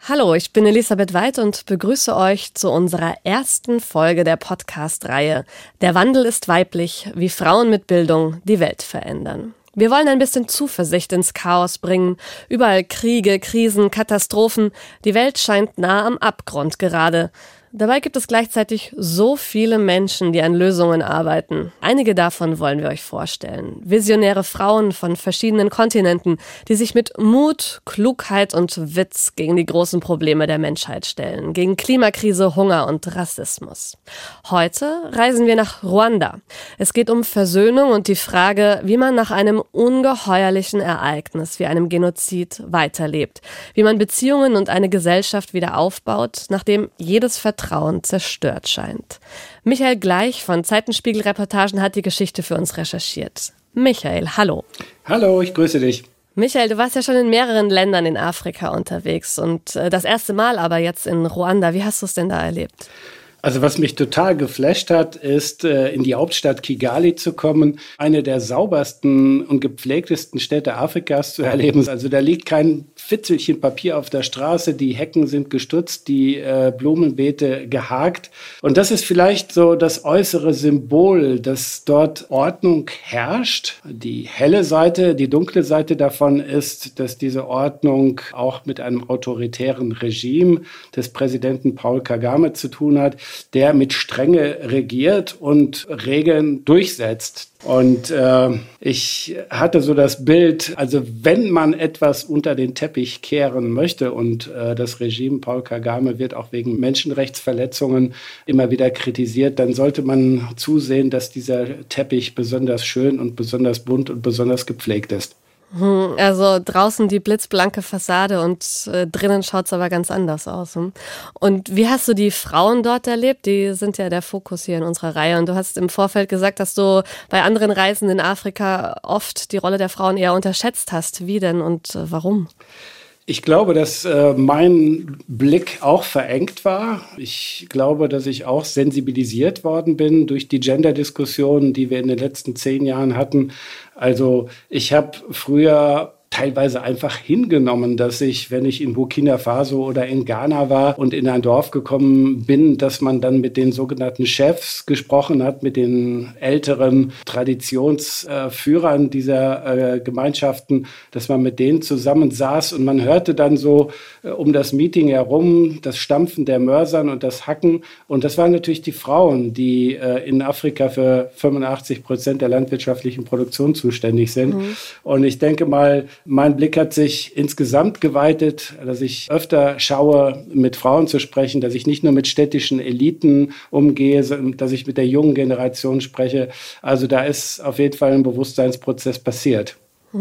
Hallo, ich bin Elisabeth Weid und begrüße euch zu unserer ersten Folge der Podcast-Reihe Der Wandel ist weiblich, wie Frauen mit Bildung die Welt verändern. Wir wollen ein bisschen Zuversicht ins Chaos bringen. Überall Kriege, Krisen, Katastrophen. Die Welt scheint nah am Abgrund gerade. Dabei gibt es gleichzeitig so viele Menschen, die an Lösungen arbeiten. Einige davon wollen wir euch vorstellen. Visionäre Frauen von verschiedenen Kontinenten, die sich mit Mut, Klugheit und Witz gegen die großen Probleme der Menschheit stellen. Gegen Klimakrise, Hunger und Rassismus. Heute reisen wir nach Ruanda. Es geht um Versöhnung und die Frage, wie man nach einem ungeheuerlichen Ereignis wie einem Genozid weiterlebt. Wie man Beziehungen und eine Gesellschaft wieder aufbaut, nachdem jedes Vertrauen zerstört scheint. Michael Gleich von Zeitenspiegel-Reportagen hat die Geschichte für uns recherchiert. Michael, hallo. Hallo, ich grüße dich. Michael, du warst ja schon in mehreren Ländern in Afrika unterwegs und das erste Mal aber jetzt in Ruanda. Wie hast du es denn da erlebt? Also was mich total geflasht hat, ist, in die Hauptstadt Kigali zu kommen, eine der saubersten und gepflegtesten Städte Afrikas zu erleben. Also da liegt kein Fitzelchen Papier auf der Straße, die Hecken sind gestutzt, die Blumenbeete gehakt. Und das ist vielleicht so das äußere Symbol, dass dort Ordnung herrscht. Die helle Seite, die dunkle Seite davon ist, dass diese Ordnung auch mit einem autoritären Regime des Präsidenten Paul Kagame zu tun hat, der mit Strenge regiert und Regeln durchsetzt. Und ich hatte so das Bild, also wenn man etwas unter den Teppich kehren möchte und das Regime Paul Kagame wird auch wegen Menschenrechtsverletzungen immer wieder kritisiert, dann sollte man zusehen, dass dieser Teppich besonders schön und besonders bunt und besonders gepflegt ist. Also draußen die blitzblanke Fassade und drinnen schaut es aber ganz anders aus. Und wie hast du die Frauen dort erlebt? Die sind ja der Fokus hier in unserer Reihe. Und du hast im Vorfeld gesagt, dass du bei anderen Reisen in Afrika oft die Rolle der Frauen eher unterschätzt hast. Wie denn und warum? Ich glaube, dass mein Blick auch verengt war. Ich glaube, dass ich auch sensibilisiert worden bin durch die Gender-Diskussionen, die wir in den letzten 10 Jahren hatten. Also ich habe früher teilweise einfach hingenommen, dass ich, wenn ich in Burkina Faso oder in Ghana war und in ein Dorf gekommen bin, dass man dann mit den sogenannten Chefs gesprochen hat, mit den älteren Traditionsführern dieser Gemeinschaften, dass man mit denen zusammensaß und man hörte dann so um das Meeting herum das Stampfen der Mörsern und das Hacken. Und das waren natürlich die Frauen, die in Afrika für 85% der landwirtschaftlichen Produktion zuständig sind. Und ich denke mal, mein Blick hat sich insgesamt geweitet, dass ich öfter schaue, mit Frauen zu sprechen, dass ich nicht nur mit städtischen Eliten umgehe, sondern dass ich mit der jungen Generation spreche. Also da ist auf jeden Fall ein Bewusstseinsprozess passiert.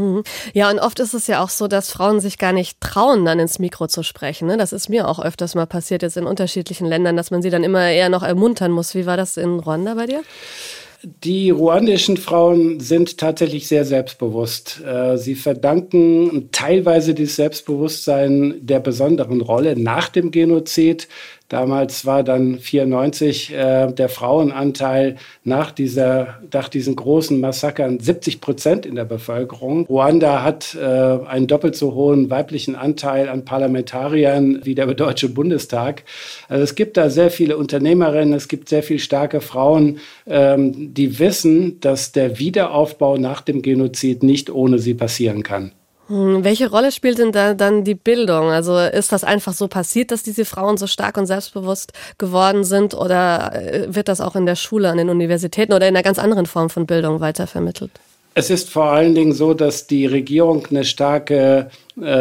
Ja, und oft ist es ja auch so, dass Frauen sich gar nicht trauen, dann ins Mikro zu sprechen. Ne? Das ist mir auch öfters mal passiert jetzt in unterschiedlichen Ländern, dass man sie dann immer eher noch ermuntern muss. Wie war das in Ruanda bei dir? Die ruandischen Frauen sind tatsächlich sehr selbstbewusst. Sie verdanken teilweise dieses Selbstbewusstsein der besonderen Rolle nach dem Genozid. Damals war dann 1994 der Frauenanteil nach diesen großen Massakern 70% in der Bevölkerung. Ruanda hat einen doppelt so hohen weiblichen Anteil an Parlamentariern wie der Deutsche Bundestag. Also es gibt da sehr viele Unternehmerinnen, es gibt sehr viele starke Frauen, die wissen, dass der Wiederaufbau nach dem Genozid nicht ohne sie passieren kann. Welche Rolle spielt denn da dann die Bildung? Also ist das einfach so passiert, dass diese Frauen so stark und selbstbewusst geworden sind oder wird das auch in der Schule, an den Universitäten oder in einer ganz anderen Form von Bildung weitervermittelt? Es ist vor allen Dingen so, dass die Regierung eine starke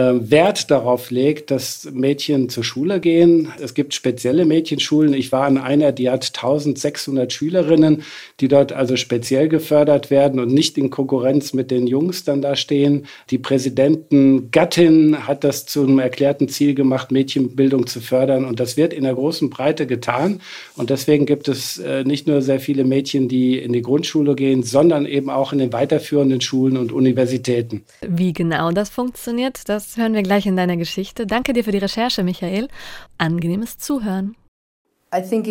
Wert darauf legt, dass Mädchen zur Schule gehen. Es gibt spezielle Mädchenschulen. Ich war an einer, die hat 1600 Schülerinnen, die dort also speziell gefördert werden und nicht in Konkurrenz mit den Jungs dann da stehen. Die Präsidentengattin hat das zum erklärten Ziel gemacht, Mädchenbildung zu fördern. Und das wird in der großen Breite getan. Und deswegen gibt es nicht nur sehr viele Mädchen, die in die Grundschule gehen, sondern eben auch in den weiterführenden Schulen und Universitäten. Wie genau das funktioniert, das hören wir gleich in deiner Geschichte. Danke dir für die Recherche, Michael. Angenehmes Zuhören. Hätten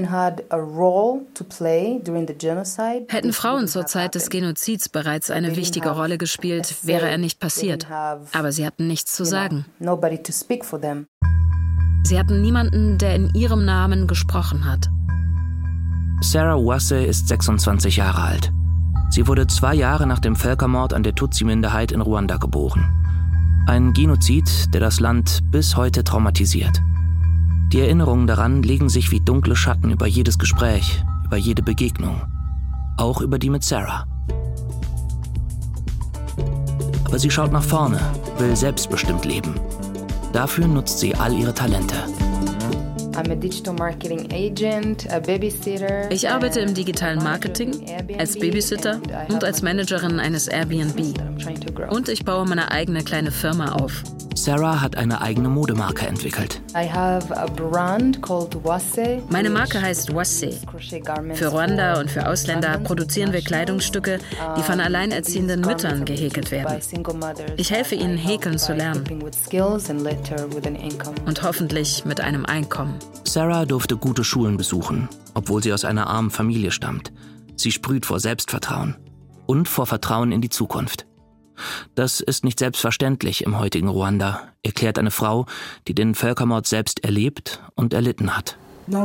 Frauen zur Zeit des Genozids bereits eine wichtige Rolle gespielt, wäre er nicht passiert. Aber sie hatten nichts zu sagen. Sie hatten niemanden, der in ihrem Namen gesprochen hat. Sarah Uwase ist 26 Jahre alt. Sie wurde 2 Jahre nach dem Völkermord an der Tutsi-Minderheit in Ruanda geboren. Ein Genozid, der das Land bis heute traumatisiert. Die Erinnerungen daran legen sich wie dunkle Schatten über jedes Gespräch, über jede Begegnung. Auch über die mit Sarah. Aber sie schaut nach vorne, will selbstbestimmt leben. Dafür nutzt sie all ihre Talente. Ich arbeite im digitalen Marketing, als Babysitter und als Managerin eines Airbnb. Und ich baue meine eigene kleine Firma auf. Sarah hat eine eigene Modemarke entwickelt. Meine Marke heißt Uwase. Für Ruanda und für Ausländer produzieren wir Kleidungsstücke, die von alleinerziehenden Müttern gehäkelt werden. Ich helfe ihnen, häkeln zu lernen. Und hoffentlich mit einem Einkommen. Sarah durfte gute Schulen besuchen, obwohl sie aus einer armen Familie stammt. Sie sprüht vor Selbstvertrauen und vor Vertrauen in die Zukunft. Das ist nicht selbstverständlich im heutigen Ruanda, erklärt eine Frau, die den Völkermord selbst erlebt und erlitten hat.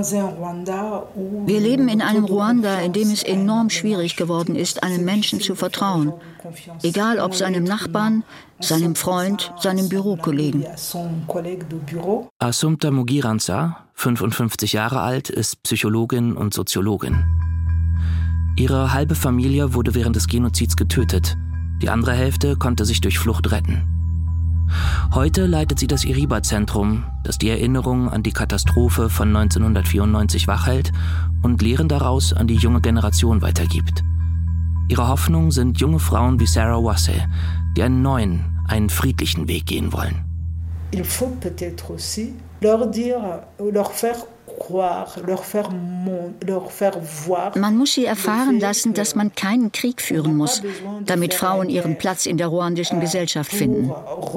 Wir leben in einem Ruanda, in dem es enorm schwierig geworden ist, einem Menschen zu vertrauen. Egal ob seinem Nachbarn, seinem Freund, seinem Bürokollegen. Assumpta Mugiranza, 55 Jahre alt, ist Psychologin und Soziologin. Ihre halbe Familie wurde während des Genozids getötet. Die andere Hälfte konnte sich durch Flucht retten. Heute leitet sie das Iriba-Zentrum, das die Erinnerung an die Katastrophe von 1994 wachhält und Lehren daraus an die junge Generation weitergibt. Ihre Hoffnung sind junge Frauen wie Sarah Uwase, die einen neuen, einen friedlichen Weg gehen wollen. Il faut peut-être aussi leur dire, leur faire Man muss sie erfahren lassen, dass man keinen Krieg führen muss, damit Frauen ihren Platz in der ruandischen Gesellschaft finden.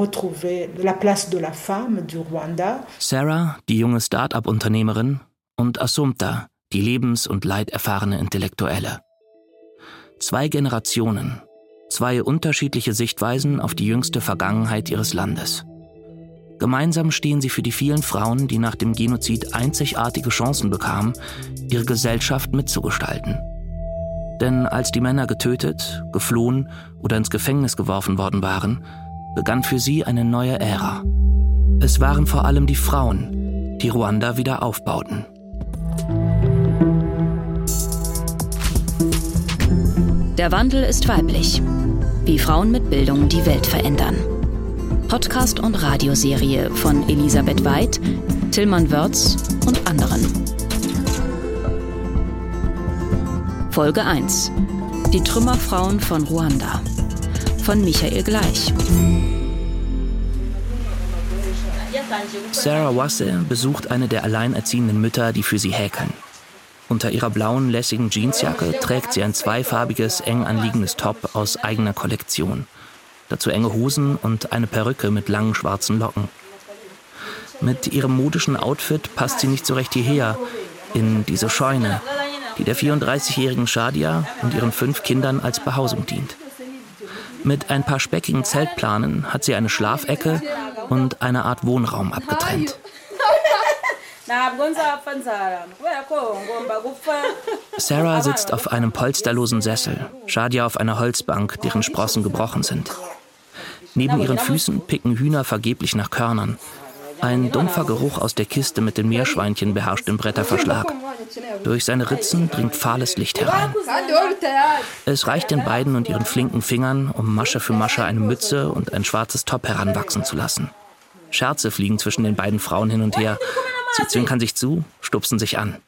Sarah, die junge Start-up-Unternehmerin, und Assumpta, die lebens- und leiterfahrene Intellektuelle. 2 Generationen, 2 unterschiedliche Sichtweisen auf die jüngste Vergangenheit ihres Landes. Gemeinsam stehen sie für die vielen Frauen, die nach dem Genozid einzigartige Chancen bekamen, ihre Gesellschaft mitzugestalten. Denn als die Männer getötet, geflohen oder ins Gefängnis geworfen worden waren, begann für sie eine neue Ära. Es waren vor allem die Frauen, die Ruanda wieder aufbauten. Der Wandel ist weiblich. Wie Frauen mit Bildung die Welt verändern. Podcast- und Radioserie von Elisabeth Weid, Tillmann Wörz und anderen. Folge 1. Die Trümmerfrauen von Ruanda. Von Michael Gleich. Sarah Uwase besucht eine der alleinerziehenden Mütter, die für sie häkeln. Unter ihrer blauen, lässigen Jeansjacke trägt sie ein zweifarbiges, eng anliegendes Top aus eigener Kollektion. Dazu enge Hosen und eine Perücke mit langen schwarzen Locken. Mit ihrem modischen Outfit passt sie nicht so recht hierher, in diese Scheune, die der 34-jährigen Shadia und ihren 5 Kindern als Behausung dient. Mit ein paar speckigen Zeltplanen hat sie eine Schlafecke und eine Art Wohnraum abgetrennt. Sarah sitzt auf einem polsterlosen Sessel, Shadia auf einer Holzbank, deren Sprossen gebrochen sind. Neben ihren Füßen picken Hühner vergeblich nach Körnern. Ein dumpfer Geruch aus der Kiste mit den Meerschweinchen beherrscht den Bretterverschlag. Durch seine Ritzen dringt fahles Licht herein. Es reicht den beiden und ihren flinken Fingern, um Masche für Masche eine Mütze und ein schwarzes Top heranwachsen zu lassen. Scherze fliegen zwischen den beiden Frauen hin und her. Sie zwinkern sich zu, stupsen sich an.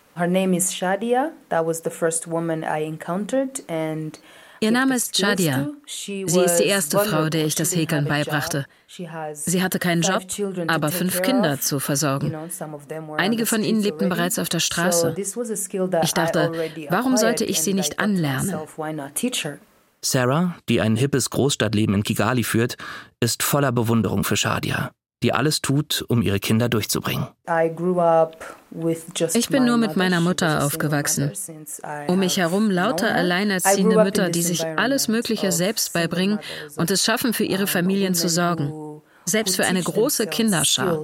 Ihr Name ist Shadia. Sie ist die erste Frau, der ich das Häkeln beibrachte. Sie hatte keinen Job, aber 5 Kinder zu versorgen. Einige von ihnen lebten bereits auf der Straße. Ich dachte, warum sollte ich sie nicht anlernen? Sarah, die ein hippes Großstadtleben in Kigali führt, ist voller Bewunderung für Shadia, die alles tut, um ihre Kinder durchzubringen. Ich bin nur mit meiner Mutter aufgewachsen. Um mich herum lauter alleinerziehende Mütter, die sich alles Mögliche selbst beibringen und es schaffen, für ihre Familien zu sorgen. selbst für eine große Kinderschar.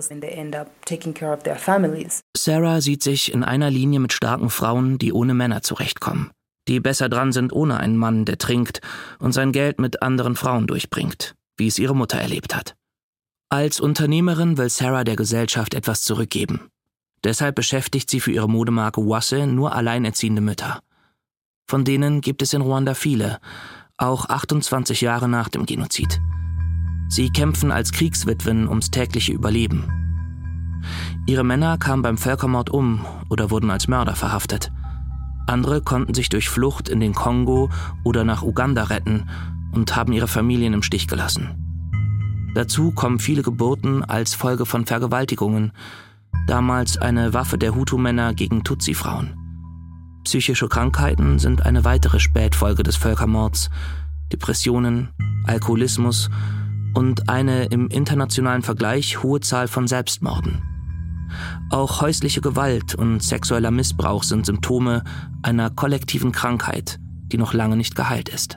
Sarah sieht sich in einer Linie mit starken Frauen, die ohne Männer zurechtkommen, die besser dran sind ohne einen Mann, der trinkt und sein Geld mit anderen Frauen durchbringt, wie es ihre Mutter erlebt hat. Als Unternehmerin will Sarah der Gesellschaft etwas zurückgeben. Deshalb beschäftigt sie für ihre Modemarke Wasse nur alleinerziehende Mütter. Von denen gibt es in Ruanda viele, auch 28 Jahre nach dem Genozid. Sie kämpfen als Kriegswitwen ums tägliche Überleben. Ihre Männer kamen beim Völkermord um oder wurden als Mörder verhaftet. Andere konnten sich durch Flucht in den Kongo oder nach Uganda retten und haben ihre Familien im Stich gelassen. Dazu kommen viele Geburten als Folge von Vergewaltigungen, damals eine Waffe der Hutu-Männer gegen Tutsi-Frauen. Psychische Krankheiten sind eine weitere Spätfolge des Völkermords, Depressionen, Alkoholismus und eine im internationalen Vergleich hohe Zahl von Selbstmorden. Auch häusliche Gewalt und sexueller Missbrauch sind Symptome einer kollektiven Krankheit, die noch lange nicht geheilt ist.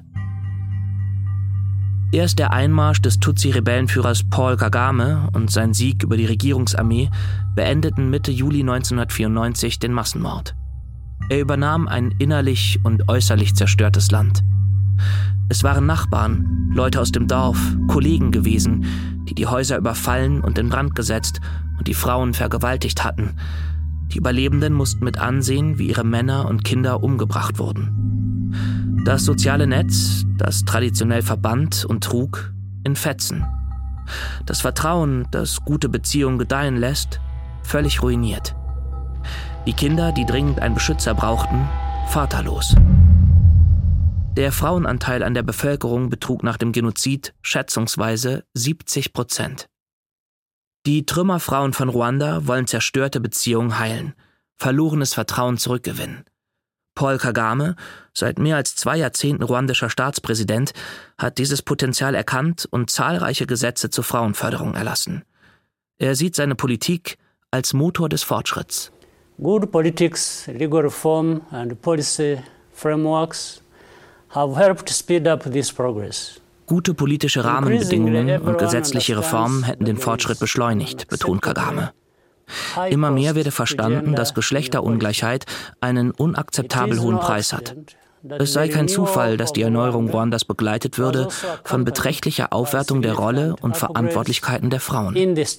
Erst der Einmarsch des Tutsi-Rebellenführers Paul Kagame und sein Sieg über die Regierungsarmee beendeten Mitte Juli 1994 den Massenmord. Er übernahm ein innerlich und äußerlich zerstörtes Land. Es waren Nachbarn, Leute aus dem Dorf, Kollegen gewesen, die die Häuser überfallen und in Brand gesetzt und die Frauen vergewaltigt hatten. Die Überlebenden mussten mit ansehen, wie ihre Männer und Kinder umgebracht wurden. Das soziale Netz, das traditionell verband und trug, in Fetzen. Das Vertrauen, das gute Beziehungen gedeihen lässt, völlig ruiniert. Die Kinder, die dringend einen Beschützer brauchten, vaterlos. Der Frauenanteil an der Bevölkerung betrug nach dem Genozid schätzungsweise 70%. Die Trümmerfrauen von Ruanda wollen zerstörte Beziehungen heilen, verlorenes Vertrauen zurückgewinnen. Paul Kagame, seit mehr als 2 Jahrzehnten ruandischer Staatspräsident, hat dieses Potenzial erkannt und zahlreiche Gesetze zur Frauenförderung erlassen. Er sieht seine Politik als Motor des Fortschritts. Good politics, legal reform and policy frameworks have helped speed up this progress. Gute politische Rahmenbedingungen und gesetzliche Reformen hätten den Fortschritt beschleunigt, betont Kagame. Immer mehr werde verstanden, dass Geschlechterungleichheit einen unakzeptabel hohen Preis hat. Es sei kein Zufall, dass die Erneuerung Ruandas begleitet würde von beträchtlicher Aufwertung der Rolle und Verantwortlichkeiten der Frauen.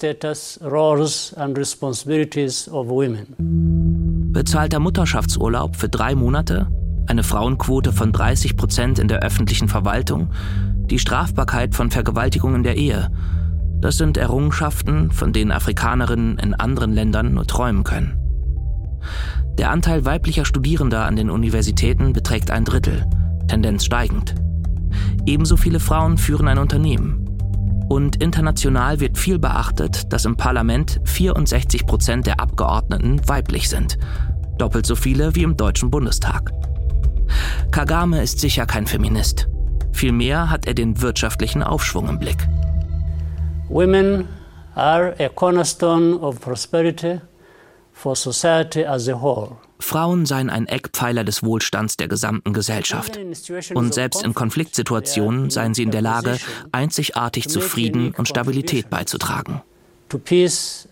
Bezahlter Mutterschaftsurlaub für 3 Monate, eine Frauenquote von 30% in der öffentlichen Verwaltung, die Strafbarkeit von Vergewaltigung in der Ehe. Das sind Errungenschaften, von denen Afrikanerinnen in anderen Ländern nur träumen können. Der Anteil weiblicher Studierender an den Universitäten beträgt 1/3, Tendenz steigend. Ebenso viele Frauen führen ein Unternehmen. Und international wird viel beachtet, dass im Parlament 64% der Abgeordneten weiblich sind. Doppelt so viele wie im Deutschen Bundestag. Kagame ist sicher kein Feminist. Vielmehr hat er den wirtschaftlichen Aufschwung im Blick. Women are a cornerstone of prosperity for society as a whole. Frauen seien ein Eckpfeiler des Wohlstands der gesamten Gesellschaft. Und selbst in Konfliktsituationen seien sie in der Lage, einzigartig zu Frieden und Stabilität beizutragen. Wir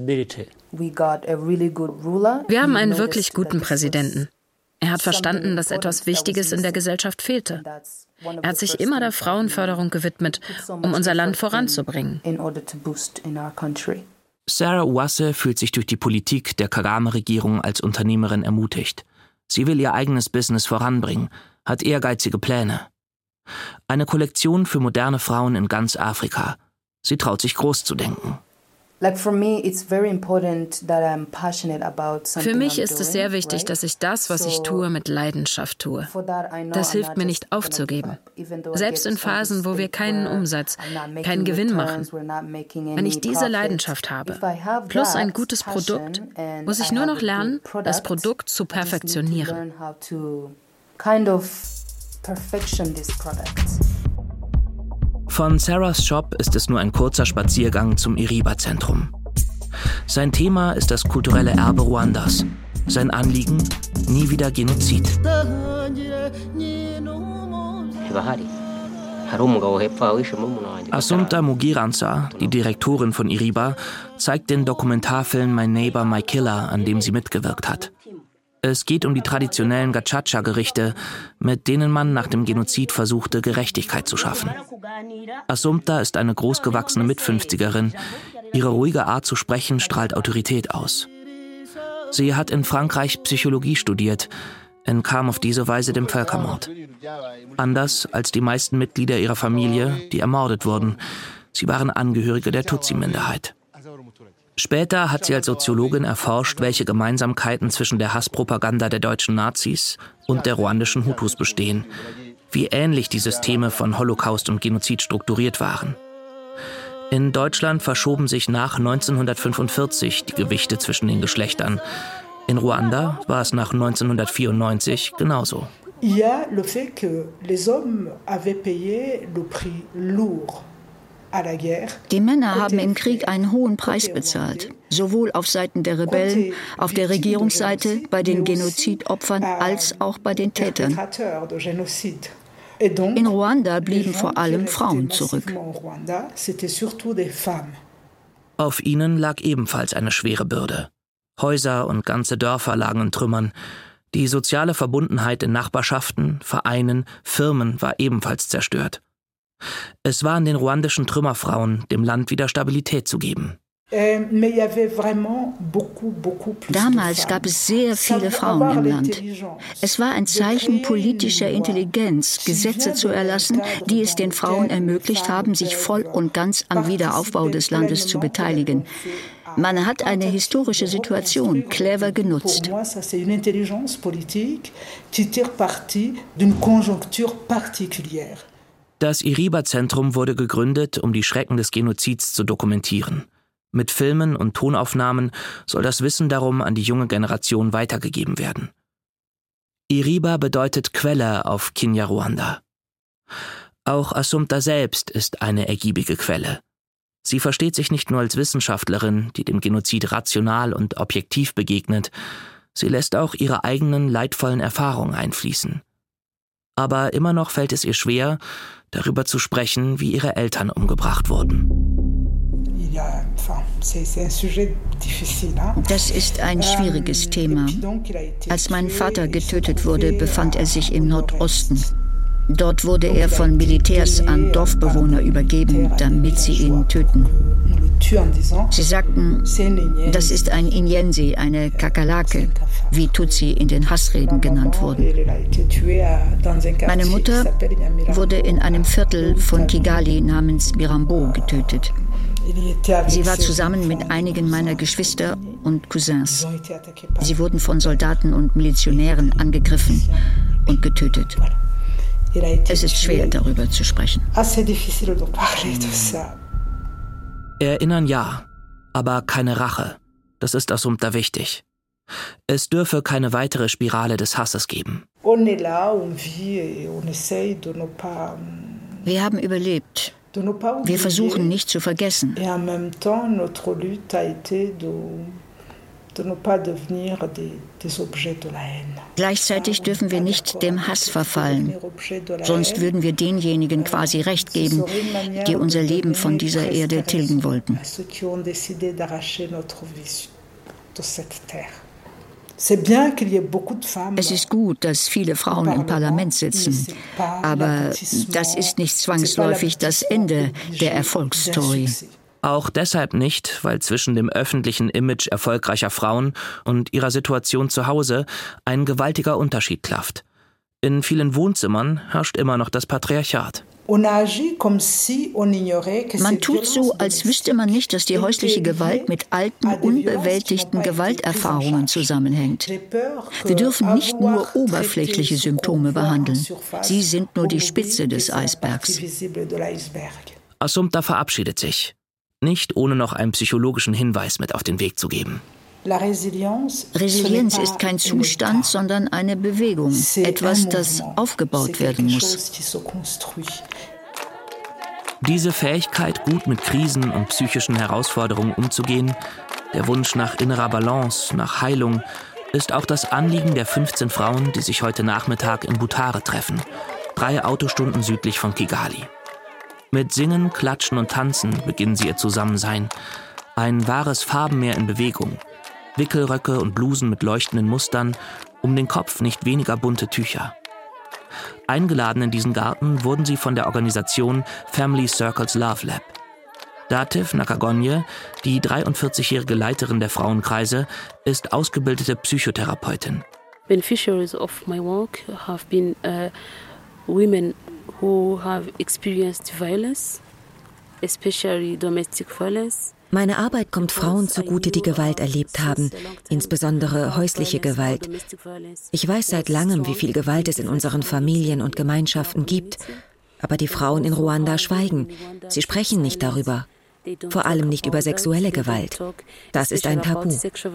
haben einen wirklich guten Präsidenten. Er hat verstanden, dass etwas Wichtiges in der Gesellschaft fehlte. Er hat sich immer der Frauenförderung gewidmet, um unser Land voranzubringen. Sarah Uwase fühlt sich durch die Politik der Kagame-Regierung als Unternehmerin ermutigt. Sie will ihr eigenes Business voranbringen, hat ehrgeizige Pläne. Eine Kollektion für moderne Frauen in ganz Afrika. Sie traut sich groß zu denken. Für mich ist es sehr wichtig, dass ich das, was ich tue, mit Leidenschaft tue. Das hilft mir nicht aufzugeben. Selbst in Phasen, wo wir keinen Umsatz, keinen Gewinn machen. Wenn ich diese Leidenschaft habe, plus ein gutes Produkt, muss ich nur noch lernen, das Produkt zu perfektionieren. Von Sarahs Shop ist es nur ein kurzer Spaziergang zum Iriba-Zentrum. Sein Thema ist das kulturelle Erbe Ruandas. Sein Anliegen: nie wieder Genozid. Assumpta Mugiranza, die Direktorin von Iriba, zeigt den Dokumentarfilm My Neighbor, My Killer, an dem sie mitgewirkt hat. Es geht um die traditionellen Gacaca-Gerichte, mit denen man nach dem Genozid versuchte, Gerechtigkeit zu schaffen. Assumpta ist eine großgewachsene Mit-50erin. Ihre ruhige Art zu sprechen strahlt Autorität aus. Sie hat in Frankreich Psychologie studiert, entkam auf diese Weise dem Völkermord. Anders als die meisten Mitglieder ihrer Familie, die ermordet wurden. Sie waren Angehörige der Tutsi-Minderheit. Später hat sie als Soziologin erforscht, welche Gemeinsamkeiten zwischen der Hasspropaganda der deutschen Nazis und der ruandischen Hutus bestehen, wie ähnlich die Systeme von Holocaust und Genozid strukturiert waren. In Deutschland verschoben sich nach 1945 die Gewichte zwischen den Geschlechtern. In Ruanda war es nach 1994 genauso. Il y a le fait que les hommes avaient payé le prix lourd. Die Männer haben im Krieg einen hohen Preis bezahlt, sowohl auf Seiten der Rebellen, auf der Regierungsseite, bei den Genozidopfern als auch bei den Tätern. In Ruanda blieben vor allem Frauen zurück. Auf ihnen lag ebenfalls eine schwere Bürde. Häuser und ganze Dörfer lagen in Trümmern. Die soziale Verbundenheit in Nachbarschaften, Vereinen, Firmen war ebenfalls zerstört. Es war an den ruandischen Trümmerfrauen, dem Land wieder Stabilität zu geben. Damals gab es sehr viele Frauen im Land. Es war ein Zeichen politischer Intelligenz, Gesetze zu erlassen, die es den Frauen ermöglicht haben, sich voll und ganz am Wiederaufbau des Landes zu beteiligen. Man hat eine historische Situation clever genutzt. Das Iriba-Zentrum wurde gegründet, um die Schrecken des Genozids zu dokumentieren. Mit Filmen und Tonaufnahmen soll das Wissen darum an die junge Generation weitergegeben werden. Iriba bedeutet Quelle auf Kinyarwanda. Auch Assumpta selbst ist eine ergiebige Quelle. Sie versteht sich nicht nur als Wissenschaftlerin, die dem Genozid rational und objektiv begegnet, sie lässt auch ihre eigenen leidvollen Erfahrungen einfließen. Aber immer noch fällt es ihr schwer, darüber zu sprechen, wie ihre Eltern umgebracht wurden. Das ist ein schwieriges Thema. Als mein Vater getötet wurde, befand er sich im Nordosten. Dort wurde er von Militärs an Dorfbewohner übergeben, damit sie ihn töten. Sie sagten, das ist ein Inyensi, eine Kakerlake, wie Tutsi in den Hassreden genannt wurden. Meine Mutter wurde in einem Viertel von Kigali namens Birambo getötet. Sie war zusammen mit einigen meiner Geschwister und Cousins. Sie wurden von Soldaten und Milizionären angegriffen und getötet. Es ist schwer, darüber zu sprechen. Erinnern ja, aber keine Rache. Das ist Assumpta wichtig. Es dürfe keine weitere Spirale des Hasses geben. Wir haben überlebt. Wir versuchen nicht zu vergessen. Gleichzeitig dürfen wir nicht dem Hass verfallen, sonst würden wir denjenigen quasi Recht geben, die unser Leben von dieser Erde tilgen wollten. Es ist gut, dass viele Frauen im Parlament sitzen, aber das ist nicht zwangsläufig das Ende der Erfolgsstory. Auch deshalb nicht, weil zwischen dem öffentlichen Image erfolgreicher Frauen und ihrer Situation zu Hause ein gewaltiger Unterschied klafft. In vielen Wohnzimmern herrscht immer noch das Patriarchat. Man tut so, als wüsste man nicht, dass die häusliche Gewalt mit alten, unbewältigten Gewalterfahrungen zusammenhängt. Wir dürfen nicht nur oberflächliche Symptome behandeln. Sie sind nur die Spitze des Eisbergs. Assumpta verabschiedet sich. Nicht ohne noch einen psychologischen Hinweis mit auf den Weg zu geben. Resilienz ist kein Zustand, sondern eine Bewegung, etwas, das aufgebaut werden muss. Diese Fähigkeit, gut mit Krisen und psychischen Herausforderungen umzugehen, der Wunsch nach innerer Balance, nach Heilung, ist auch das Anliegen der 15 Frauen, die sich heute Nachmittag in Butare treffen, 3 Autostunden südlich von Kigali. Mit Singen, Klatschen und Tanzen beginnen sie ihr Zusammensein. Ein wahres Farbenmeer in Bewegung. Wickelröcke und Blusen mit leuchtenden Mustern, um den Kopf nicht weniger bunte Tücher. Eingeladen in diesen Garten wurden sie von der Organisation Family Circles Love Lab. Dativ Nakagonye, die 43-jährige Leiterin der Frauenkreise, ist ausgebildete Psychotherapeutin. Beneficiaries of my work have been women who have experienced violence, especially domestic violence. Meine Arbeit kommt Frauen zugute, die Gewalt erlebt haben, insbesondere häusliche Gewalt. Ich weiß seit langem, wie viel Gewalt es in unseren Familien und Gemeinschaften gibt. Aber die Frauen in Ruanda schweigen. Sie sprechen nicht darüber. Vor allem nicht über sexuelle Gewalt. Das ist ein Tabu.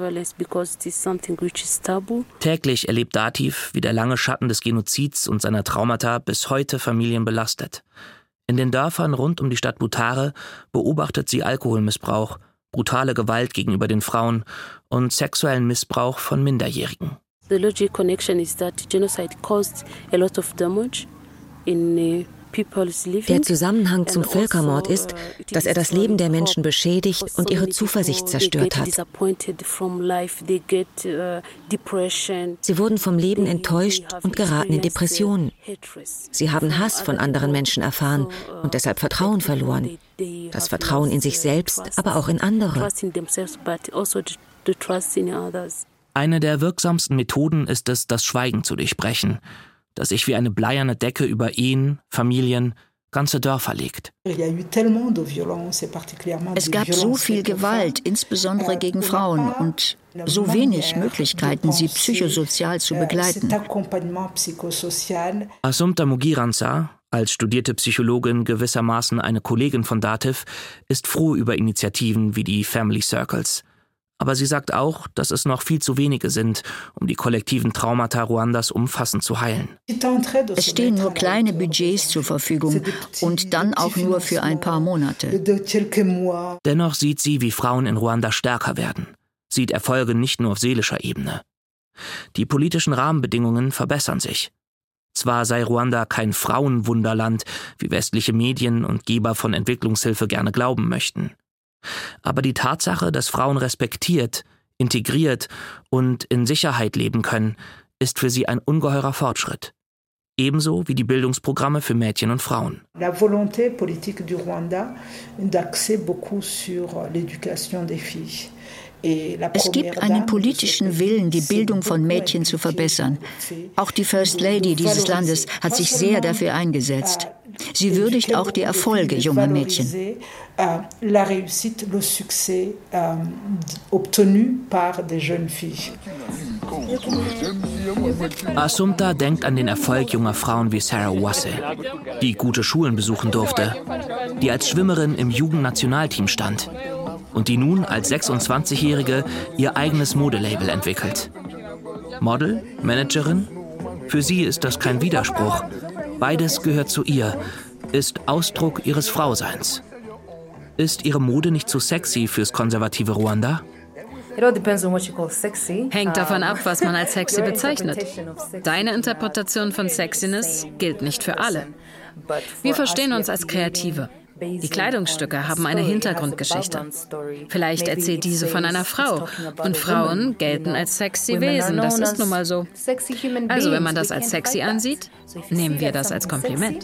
Täglich erlebt Dativ, wie der lange Schatten des Genozids und seiner Traumata bis heute Familien belastet. In den Dörfern rund um die Stadt Butare beobachtet sie Alkoholmissbrauch, brutale Gewalt gegenüber den Frauen und sexuellen Missbrauch von Minderjährigen. The logic connection is that genocide caused a lot of damage in people's living. Der Zusammenhang zum Völkermord ist, dass er das Leben der Menschen beschädigt und ihre Zuversicht zerstört hat. Sie wurden vom Leben enttäuscht und geraten in Depressionen. Sie haben Hass von anderen Menschen erfahren und deshalb Vertrauen verloren. Das Vertrauen in sich selbst, aber auch in andere. Eine der wirksamsten Methoden ist es, das Schweigen zu durchbrechen, das sich wie eine bleierne Decke über Ehen, Familien, ganze Dörfer legt. Es gab so viel Gewalt, insbesondere gegen Frauen, und so wenig Möglichkeiten, sie psychosozial zu begleiten. Assumpta Mugiranza, als studierte Psychologin gewissermaßen eine Kollegin von Dativ, ist froh über Initiativen wie die Family Circles. Aber sie sagt auch, dass es noch viel zu wenige sind, um die kollektiven Traumata Ruandas umfassend zu heilen. Es stehen nur kleine Budgets zur Verfügung und dann auch nur für ein paar Monate. Dennoch sieht sie, wie Frauen in Ruanda stärker werden. Sieht Erfolge nicht nur auf seelischer Ebene. Die politischen Rahmenbedingungen verbessern sich. Zwar sei Ruanda kein Frauenwunderland, wie westliche Medien und Geber von Entwicklungshilfe gerne glauben möchten. Aber die Tatsache, dass Frauen respektiert, integriert und in Sicherheit leben können, ist für sie ein ungeheurer Fortschritt. Ebenso wie die Bildungsprogramme für Mädchen und Frauen. La volonté politique du Rwanda d'axer beaucoup sur l'éducation des filles. Es gibt einen politischen Willen, die Bildung von Mädchen zu verbessern. Auch die First Lady dieses Landes hat sich sehr dafür eingesetzt. Sie würdigt auch die Erfolge junger Mädchen. Assumpta denkt an den Erfolg junger Frauen wie Sarah Uwase, die gute Schulen besuchen durfte, die als Schwimmerin im Jugendnationalteam stand und die nun als 26-Jährige ihr eigenes Modelabel entwickelt. Model, Managerin? Für sie ist das kein Widerspruch. Beides gehört zu ihr, ist Ausdruck ihres Frauseins. Ist ihre Mode nicht zu sexy fürs konservative Ruanda? Hängt davon ab, was man als sexy bezeichnet. Deine Interpretation von Sexiness gilt nicht für alle. Wir verstehen uns als Kreative. Die Kleidungsstücke haben eine Hintergrundgeschichte. Vielleicht erzählt diese von einer Frau. Und Frauen gelten als sexy Wesen. Das ist nun mal so. Also wenn man das als sexy ansieht, nehmen wir das als Kompliment.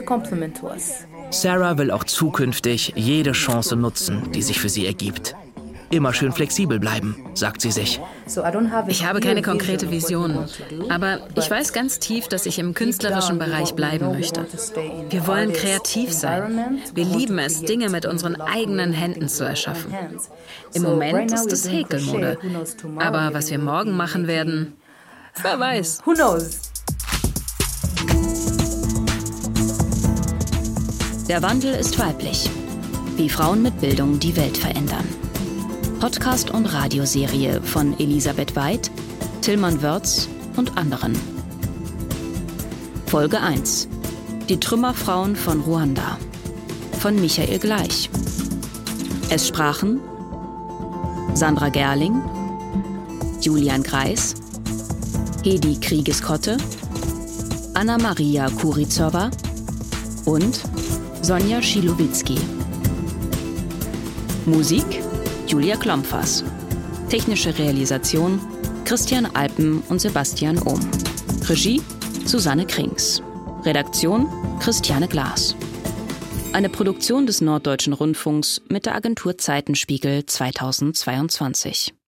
Sarah will auch zukünftig jede Chance nutzen, die sich für sie ergibt. Immer schön flexibel bleiben, sagt sie sich. Ich habe keine konkrete Vision, aber ich weiß ganz tief, dass ich im künstlerischen Bereich bleiben möchte. Wir wollen kreativ sein. Wir lieben es, Dinge mit unseren eigenen Händen zu erschaffen. Im Moment ist es Häkelmode. Aber was wir morgen machen werden, wer weiß. Der Wandel ist weiblich. Wie Frauen mit Bildung die Welt verändern. Podcast- und Radioserie von Elisabeth Weid, Tilman Wörz und anderen. Folge 1. Die Trümmerfrauen von Ruanda. Von Michael Gleich. Es sprachen Sandra Gerling, Julian Greis, Hedi Kriegeskotte, Anna-Maria Kurizowa und Sonja Schilowitzki. Musik Julia Klompfers. Technische Realisation Christian Alpen und Sebastian Ohm. Regie Susanne Krings. Redaktion Christiane Glas. Eine Produktion des Norddeutschen Rundfunks mit der Agentur Zeitenspiegel 2022.